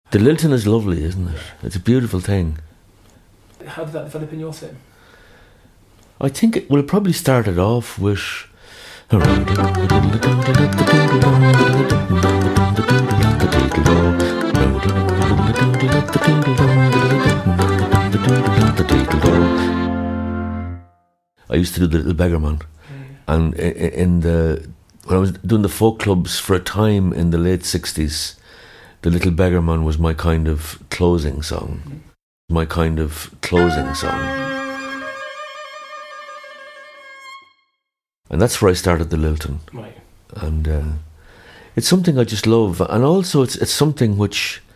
The lilting is lovely, isn't it? It's a beautiful thing. How did that develop in your thing? I think it probably started off with I used to do the Little Beggarman, and when I was doing the folk clubs for a time in the late 60s, the Little Beggarman was my kind of closing song. My kind of closing song. And that's where I started the lilting. Right. And it's something I just love, and also it's something which